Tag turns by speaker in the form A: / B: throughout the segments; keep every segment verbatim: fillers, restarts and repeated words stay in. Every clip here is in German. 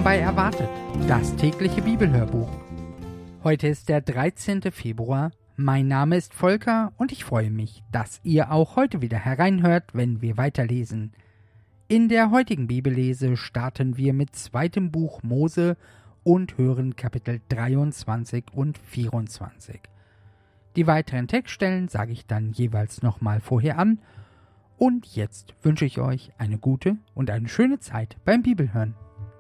A: bei Erwartet, das tägliche Bibelhörbuch. Heute ist der dreizehnte Februar. Mein Name ist Volker und ich freue mich, dass ihr auch heute wieder hereinhört, wenn wir weiterlesen. In der heutigen Bibellese starten wir mit zweitem Buch Mose und hören Kapitel dreiundzwanzig und vierundzwanzig. Die weiteren Textstellen sage ich dann jeweils nochmal vorher an. Und jetzt wünsche ich euch eine gute und eine schöne Zeit beim Bibelhören.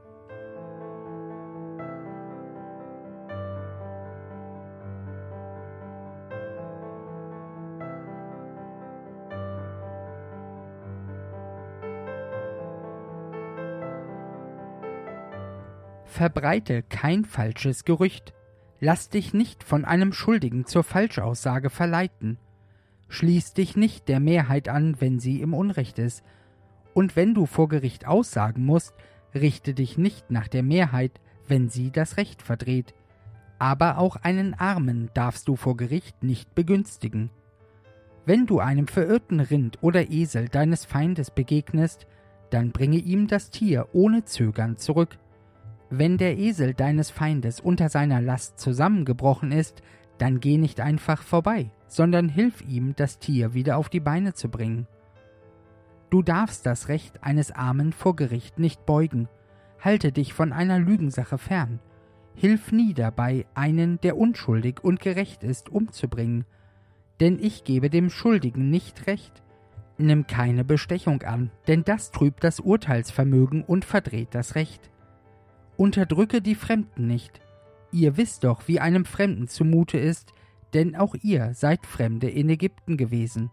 A: Verbreite kein falsches Gerücht. Lass dich nicht von einem Schuldigen zur Falschaussage verleiten. Schließ dich nicht der Mehrheit an, wenn sie im Unrecht ist. Und wenn du vor Gericht aussagen musst, richte dich nicht nach der Mehrheit, wenn sie das Recht verdreht. Aber auch einen Armen darfst du vor Gericht nicht begünstigen. Wenn du einem verirrten Rind oder Esel deines Feindes begegnest, dann bringe ihm das Tier ohne Zögern zurück. Wenn der Esel deines Feindes unter seiner Last zusammengebrochen ist, dann geh nicht einfach vorbei, sondern hilf ihm, das Tier wieder auf die Beine zu bringen. Du darfst das Recht eines Armen vor Gericht nicht beugen. Halte dich von einer Lügensache fern. Hilf nie dabei, einen, der unschuldig und gerecht ist, umzubringen. Denn ich gebe dem Schuldigen nicht recht. Nimm keine Bestechung an, denn das trübt das Urteilsvermögen und verdreht das Recht. Unterdrücke die Fremden nicht. Ihr wisst doch, wie einem Fremden zumute ist, denn auch ihr seid Fremde in Ägypten gewesen.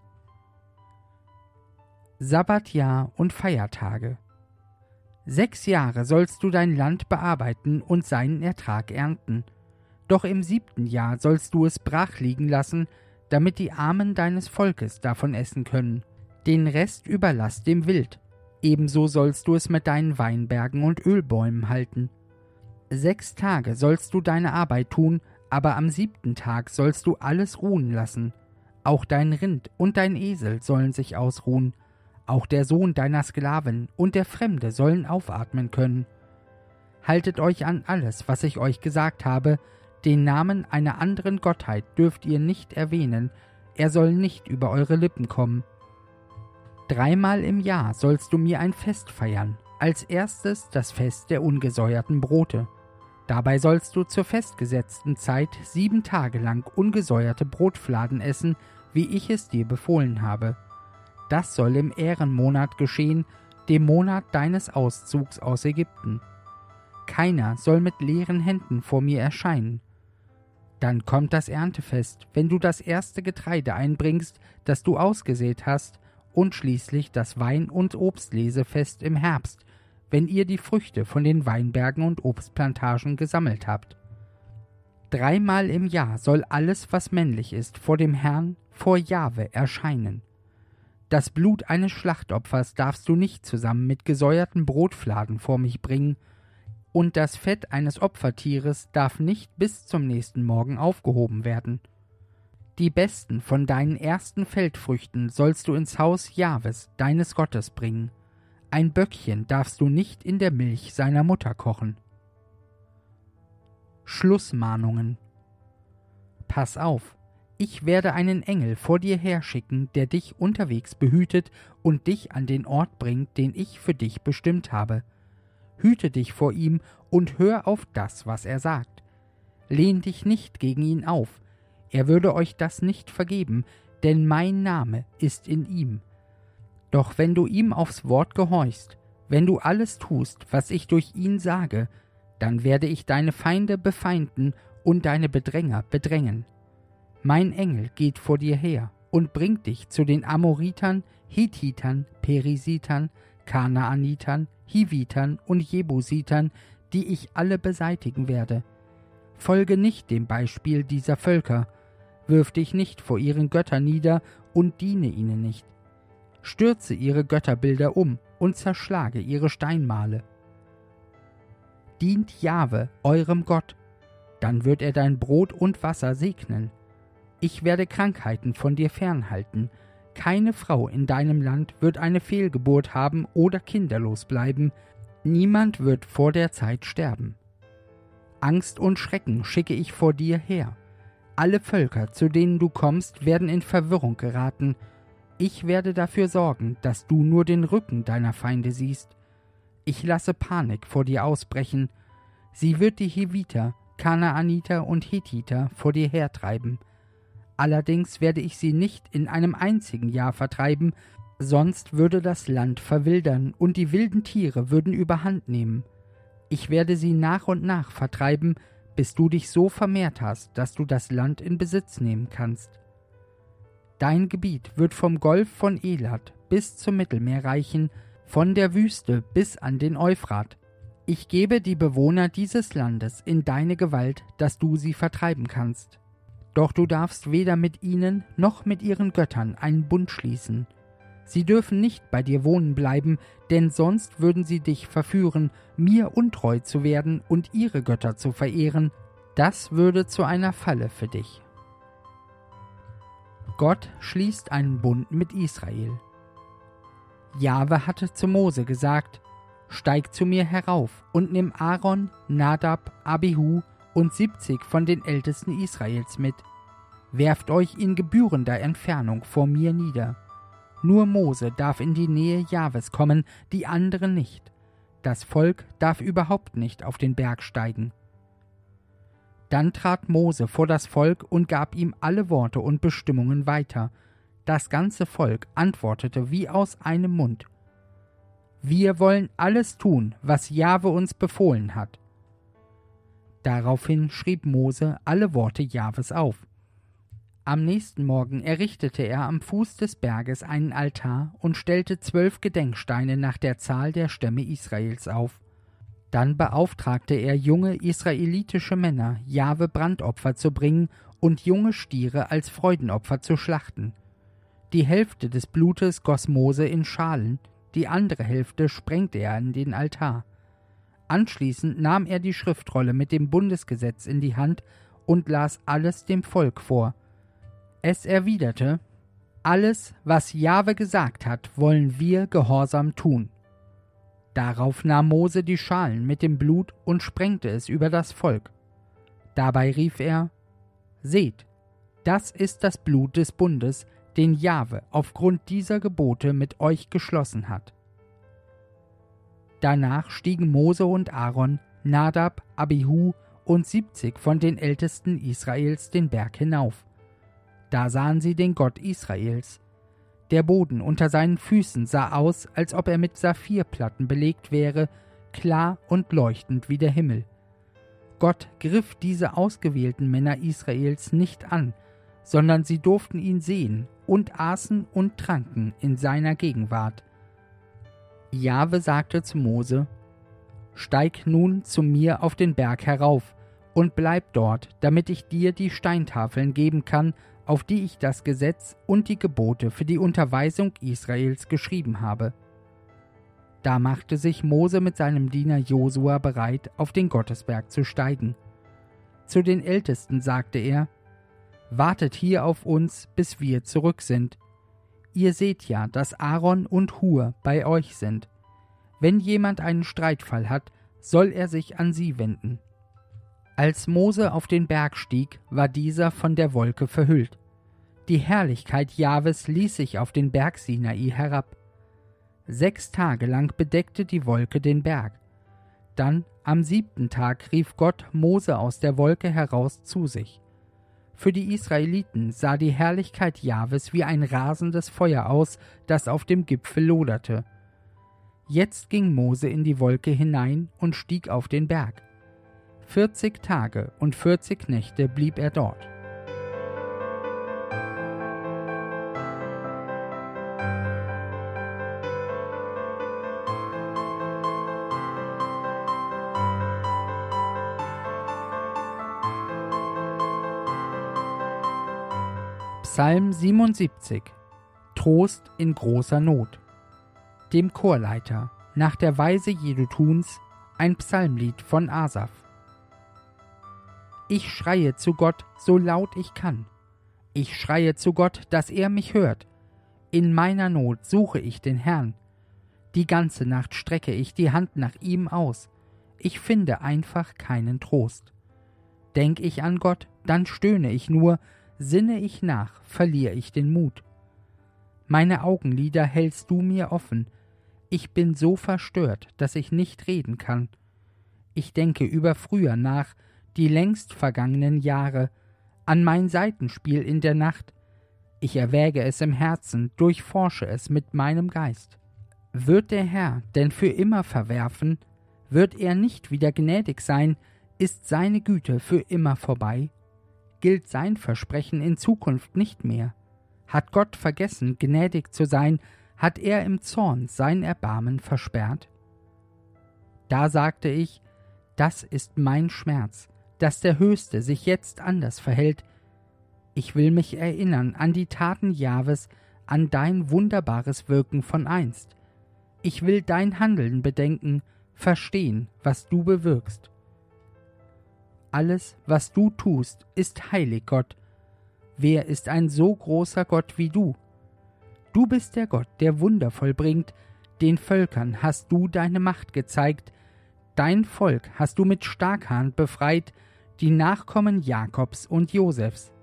A: Sabbatjahr und Feiertage. Sechs Jahre sollst du dein Land bearbeiten und seinen Ertrag ernten. Doch im siebten Jahr sollst du es brach liegen lassen, damit die Armen deines Volkes davon essen können. Den Rest überlass dem Wild. Ebenso sollst du es mit deinen Weinbergen und Ölbäumen halten. Sechs Tage sollst du deine Arbeit tun, aber am siebten Tag sollst du alles ruhen lassen. Auch dein Rind und dein Esel sollen sich ausruhen. Auch der Sohn deiner Sklaven und der Fremde sollen aufatmen können. Haltet euch an alles, was ich euch gesagt habe. Den Namen einer anderen Gottheit dürft ihr nicht erwähnen. Er soll nicht über eure Lippen kommen. Dreimal im Jahr sollst du mir ein Fest feiern, als erstes das Fest der ungesäuerten Brote. Dabei sollst du zur festgesetzten Zeit sieben Tage lang ungesäuerte Brotfladen essen, wie ich es dir befohlen habe. Das soll im Ährenmonat geschehen, dem Monat deines Auszugs aus Ägypten. Keiner soll mit leeren Händen vor mir erscheinen. Dann kommt das Erntefest, wenn du das erste Getreide einbringst, das du ausgesät hast, und schließlich das Wein- und Obstlesefest im Herbst, wenn ihr die Früchte von den Weinbergen und Obstplantagen gesammelt habt. Dreimal im Jahr soll alles, was männlich ist, vor dem Herrn, vor Jahwe, erscheinen. Das Blut eines Schlachtopfers darfst du nicht zusammen mit gesäuerten Brotfladen vor mich bringen, und das Fett eines Opfertieres darf nicht bis zum nächsten Morgen aufgehoben werden. Die besten von deinen ersten Feldfrüchten sollst du ins Haus Jahwes, deines Gottes, bringen. Ein Böckchen darfst du nicht in der Milch seiner Mutter kochen. Schlussmahnungen. Pass auf, ich werde einen Engel vor dir herschicken, der dich unterwegs behütet und dich an den Ort bringt, den ich für dich bestimmt habe. Hüte dich vor ihm und hör auf das, was er sagt. Lehn dich nicht gegen ihn auf. Er würde euch das nicht vergeben, denn mein Name ist in ihm. Doch wenn du ihm aufs Wort gehorchst, wenn du alles tust, was ich durch ihn sage, dann werde ich deine Feinde befeinden und deine Bedränger bedrängen. Mein Engel geht vor dir her und bringt dich zu den Amoritern, Hethitern, Perisitern, Kanaanitern, Hivitern und Jebusitern, die ich alle beseitigen werde. Folge nicht dem Beispiel dieser Völker, wirf dich nicht vor ihren Göttern nieder und diene ihnen nicht. Stürze ihre Götterbilder um und zerschlage ihre Steinmale. Dient Jahwe, eurem Gott, dann wird er dein Brot und Wasser segnen. Ich werde Krankheiten von dir fernhalten. Keine Frau in deinem Land wird eine Fehlgeburt haben oder kinderlos bleiben. Niemand wird vor der Zeit sterben. Angst und Schrecken schicke ich vor dir her. Alle Völker, zu denen du kommst, werden in Verwirrung geraten. Ich werde dafür sorgen, dass du nur den Rücken deiner Feinde siehst. Ich lasse Panik vor dir ausbrechen. Sie wird die Heviter, Kanaaniter und Hethiter vor dir hertreiben. Allerdings werde ich sie nicht in einem einzigen Jahr vertreiben, sonst würde das Land verwildern und die wilden Tiere würden überhand nehmen. Ich werde sie nach und nach vertreiben, bis du dich so vermehrt hast, dass du das Land in Besitz nehmen kannst. Dein Gebiet wird vom Golf von Elat bis zum Mittelmeer reichen, von der Wüste bis an den Euphrat. Ich gebe die Bewohner dieses Landes in deine Gewalt, dass du sie vertreiben kannst. Doch du darfst weder mit ihnen noch mit ihren Göttern einen Bund schließen. Sie dürfen nicht bei dir wohnen bleiben, denn sonst würden sie dich verführen, mir untreu zu werden und ihre Götter zu verehren. Das würde zu einer Falle für dich. Gott schließt einen Bund mit Israel. Jahwe hatte zu Mose gesagt: Steig zu mir herauf und nimm Aaron, Nadab, Abihu und siebzig von den Ältesten Israels mit. Werft euch in gebührender Entfernung vor mir nieder. Nur Mose darf in die Nähe Jahwes kommen, die anderen nicht. Das Volk darf überhaupt nicht auf den Berg steigen. Dann trat Mose vor das Volk und gab ihm alle Worte und Bestimmungen weiter. Das ganze Volk antwortete wie aus einem Mund: Wir wollen alles tun, was Jahwe uns befohlen hat. Daraufhin schrieb Mose alle Worte Jahwes auf. Am nächsten Morgen errichtete er am Fuß des Berges einen Altar und stellte zwölf Gedenksteine nach der Zahl der Stämme Israels auf. Dann beauftragte er junge israelitische Männer, Jahwe Brandopfer zu bringen und junge Stiere als Freudenopfer zu schlachten. Die Hälfte des Blutes goss Mose in Schalen, die andere Hälfte sprengte er in den Altar. Anschließend nahm er die Schriftrolle mit dem Bundesgesetz in die Hand und las alles dem Volk vor. Es erwiderte: Alles, was Jahwe gesagt hat, wollen wir gehorsam tun. Darauf nahm Mose die Schalen mit dem Blut und sprengte es über das Volk. Dabei rief er: Seht, das ist das Blut des Bundes, den Jahwe aufgrund dieser Gebote mit euch geschlossen hat. Danach stiegen Mose und Aaron, Nadab, Abihu und siebzig von den Ältesten Israels den Berg hinauf. Da sahen sie den Gott Israels. Der Boden unter seinen Füßen sah aus, als ob er mit Saphirplatten belegt wäre, klar und leuchtend wie der Himmel. Gott griff diese ausgewählten Männer Israels nicht an, sondern sie durften ihn sehen und aßen und tranken in seiner Gegenwart. Jahwe sagte zu Mose: Steig nun zu mir auf den Berg herauf und bleib dort, damit ich dir die Steintafeln geben kann, auf die ich das Gesetz und die Gebote für die Unterweisung Israels geschrieben habe. Da machte sich Mose mit seinem Diener Josua bereit, auf den Gottesberg zu steigen. Zu den Ältesten sagte er: Wartet hier auf uns, bis wir zurück sind. Ihr seht ja, dass Aaron und Hur bei euch sind. Wenn jemand einen Streitfall hat, soll er sich an sie wenden. Als Mose auf den Berg stieg, war dieser von der Wolke verhüllt. Die Herrlichkeit Jahwes ließ sich auf den Berg Sinai herab. Sechs Tage lang bedeckte die Wolke den Berg. Dann, am siebten Tag, rief Gott Mose aus der Wolke heraus zu sich. Für die Israeliten sah die Herrlichkeit Jahwes wie ein rasendes Feuer aus, das auf dem Gipfel loderte. Jetzt ging Mose in die Wolke hinein und stieg auf den Berg. Vierzig Tage und vierzig Nächte blieb er dort. Psalm siebenundsiebzig. Trost in großer Not. Dem Chorleiter, nach der Weise Jedutuns, ein Psalmlied von Asaf. Ich schreie zu Gott, so laut ich kann. Ich schreie zu Gott, dass er mich hört. In meiner Not suche ich den Herrn. Die ganze Nacht strecke ich die Hand nach ihm aus. Ich finde einfach keinen Trost. Denk ich an Gott, dann stöhne ich nur, sinne ich nach, verlier ich den Mut. Meine Augenlider hältst du mir offen. Ich bin so verstört, dass ich nicht reden kann. Ich denke über früher nach, die längst vergangenen Jahre, an mein Saitenspiel in der Nacht. Ich erwäge es im Herzen, durchforsche es mit meinem Geist. Wird der Herr denn für immer verwerfen? Wird er nicht wieder gnädig sein? Ist seine Güte für immer vorbei? Gilt sein Versprechen in Zukunft nicht mehr? Hat Gott vergessen, gnädig zu sein? Hat er im Zorn sein Erbarmen versperrt? Da sagte ich, das ist mein Schmerz, dass der Höchste sich jetzt anders verhält. Ich will mich erinnern an die Taten Jahwes, an dein wunderbares Wirken von einst. Ich will dein Handeln bedenken, verstehen, was du bewirkst. Alles, was du tust, ist heilig, Gott. Wer ist ein so großer Gott wie du? Du bist der Gott, der Wunder vollbringt, den Völkern hast du deine Macht gezeigt, dein Volk hast du mit starker Hand befreit, die Nachkommen Jakobs und Josefs.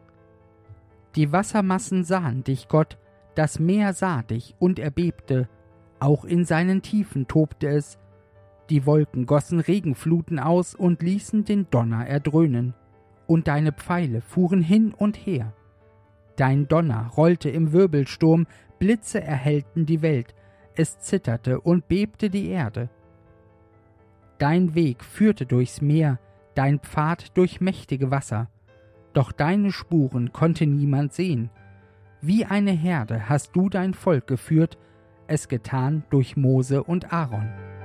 A: Die Wassermassen sahen dich, Gott, das Meer sah dich und erbebte, auch in seinen Tiefen tobte es, die Wolken gossen Regenfluten aus und ließen den Donner erdröhnen, und deine Pfeile fuhren hin und her. Dein Donner rollte im Wirbelsturm, Blitze erhellten die Welt, es zitterte und bebte die Erde. Dein Weg führte durchs Meer, dein Pfad durch mächtige Wasser, doch deine Spuren konnte niemand sehen. Wie eine Herde hast du dein Volk geführt, es getan durch Mose und Aaron.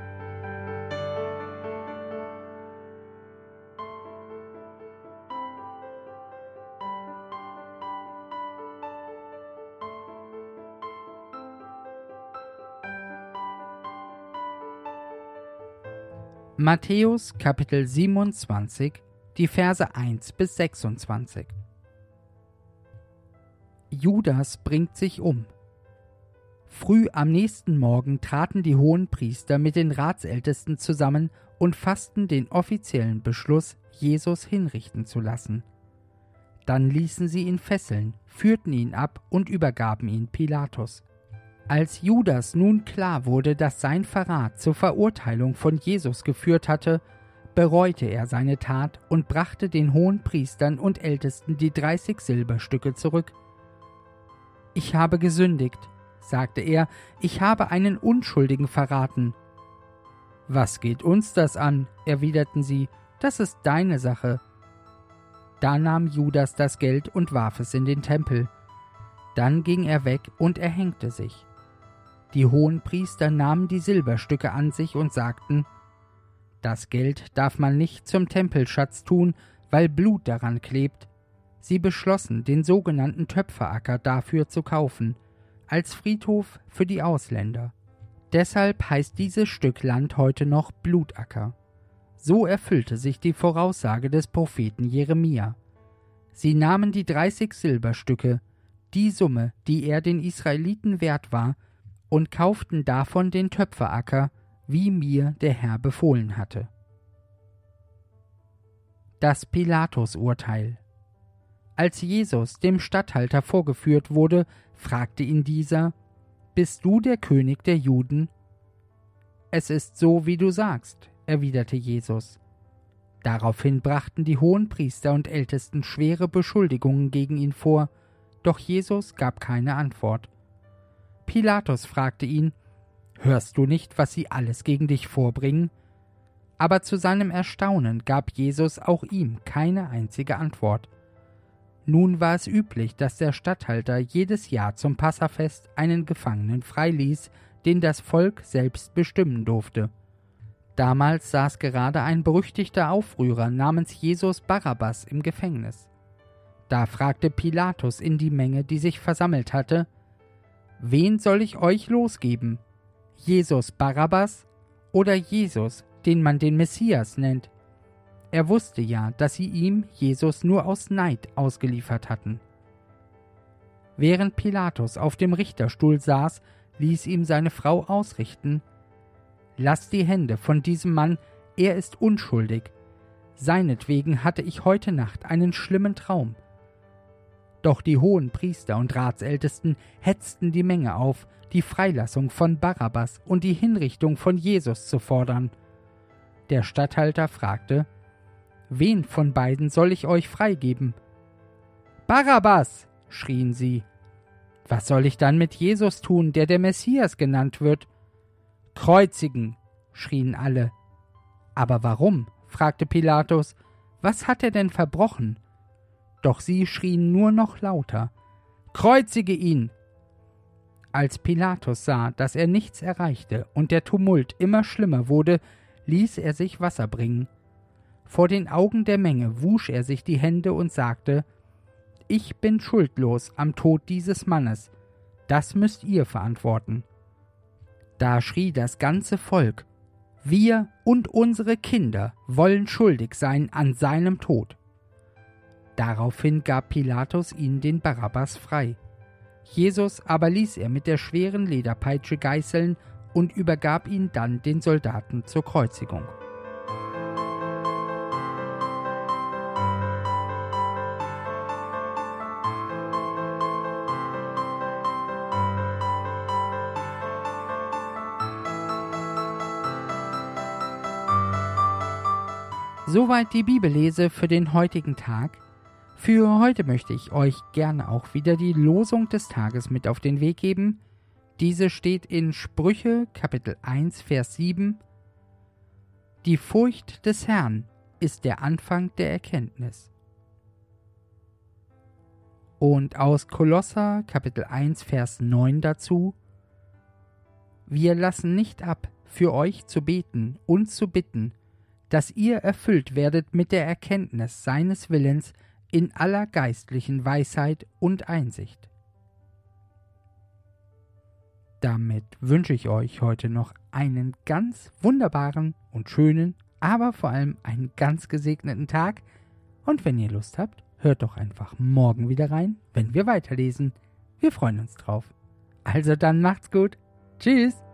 A: Matthäus Kapitel siebenundzwanzig, die Verse eins bis sechsundzwanzig. Judas bringt sich um. Früh am nächsten Morgen traten die Hohenpriester mit den Ratsältesten zusammen und fassten den offiziellen Beschluss, Jesus hinrichten zu lassen. Dann ließen sie ihn fesseln, führten ihn ab und übergaben ihn Pilatus. Als Judas nun klar wurde, dass sein Verrat zur Verurteilung von Jesus geführt hatte, bereute er seine Tat und brachte den Hohenpriestern und Ältesten die dreißig Silberstücke zurück. »Ich habe gesündigt«, sagte er, »ich habe einen Unschuldigen verraten.« »Was geht uns das an?«, erwiderten sie, »das ist deine Sache.« Da nahm Judas das Geld und warf es in den Tempel. Dann ging er weg und erhängte sich. Die Hohenpriester nahmen die Silberstücke an sich und sagten, »Das Geld darf man nicht zum Tempelschatz tun, weil Blut daran klebt.« Sie beschlossen, den sogenannten Töpferacker dafür zu kaufen, als Friedhof für die Ausländer. Deshalb heißt dieses Stück Land heute noch Blutacker. So erfüllte sich die Voraussage des Propheten Jeremia. Sie nahmen die dreißig Silberstücke, die Summe, die er den Israeliten wert war, und kauften davon den Töpferacker, wie mir der Herr befohlen hatte. Das Pilatus-Urteil. Als Jesus dem Statthalter vorgeführt wurde, fragte ihn dieser, »Bist du der König der Juden?« »Es ist so, wie du sagst«, erwiderte Jesus. Daraufhin brachten die Hohenpriester und Ältesten schwere Beschuldigungen gegen ihn vor, doch Jesus gab keine Antwort. Pilatus fragte ihn, »Hörst du nicht, was sie alles gegen dich vorbringen?« Aber zu seinem Erstaunen gab Jesus auch ihm keine einzige Antwort. Nun war es üblich, dass der Statthalter jedes Jahr zum Passafest einen Gefangenen freiließ, den das Volk selbst bestimmen durfte. Damals saß gerade ein berüchtigter Aufrührer namens Jesus Barabbas im Gefängnis. Da fragte Pilatus in die Menge, die sich versammelt hatte, »Wen soll ich euch losgeben? Jesus Barabbas oder Jesus, den man den Messias nennt?« Er wusste ja, dass sie ihm, Jesus, nur aus Neid ausgeliefert hatten. Während Pilatus auf dem Richterstuhl saß, ließ ihm seine Frau ausrichten: »Lasst die Hände von diesem Mann, er ist unschuldig. Seinetwegen hatte ich heute Nacht einen schlimmen Traum.« Doch die hohen Priester und Ratsältesten hetzten die Menge auf, die Freilassung von Barabbas und die Hinrichtung von Jesus zu fordern. Der Statthalter fragte: »Wen von beiden soll ich euch freigeben?« »Barabbas«, schrien sie. »Was soll ich dann mit Jesus tun, der der Messias genannt wird?« »Kreuzigen«, schrien alle. »Aber warum?«, fragte Pilatus. »Was hat er denn verbrochen?« Doch sie schrien nur noch lauter: »Kreuzige ihn!« Als Pilatus sah, dass er nichts erreichte und der Tumult immer schlimmer wurde, ließ er sich Wasser bringen. Vor den Augen der Menge wusch er sich die Hände und sagte: »Ich bin schuldlos am Tod dieses Mannes. Das müsst ihr verantworten.« Da schrie das ganze Volk: »Wir und unsere Kinder wollen schuldig sein an seinem Tod.« Daraufhin gab Pilatus ihnen den Barabbas frei. Jesus aber ließ er mit der schweren Lederpeitsche geißeln und übergab ihn dann den Soldaten zur Kreuzigung. Soweit die Bibellese für den heutigen Tag. Für heute möchte ich euch gerne auch wieder die Losung des Tages mit auf den Weg geben. Diese steht in Sprüche Kapitel eins, Vers sieben. Die Furcht des Herrn ist der Anfang der Erkenntnis. Und aus Kolosser Kapitel eins, Vers neun dazu: Wir lassen nicht ab, für euch zu beten und zu bitten, dass ihr erfüllt werdet mit der Erkenntnis seines Willens in aller geistlichen Weisheit und Einsicht. Damit wünsche ich euch heute noch einen ganz wunderbaren und schönen, aber vor allem einen ganz gesegneten Tag. Und wenn ihr Lust habt, hört doch einfach morgen wieder rein, wenn wir weiterlesen. Wir freuen uns drauf. Also dann macht's gut. Tschüss.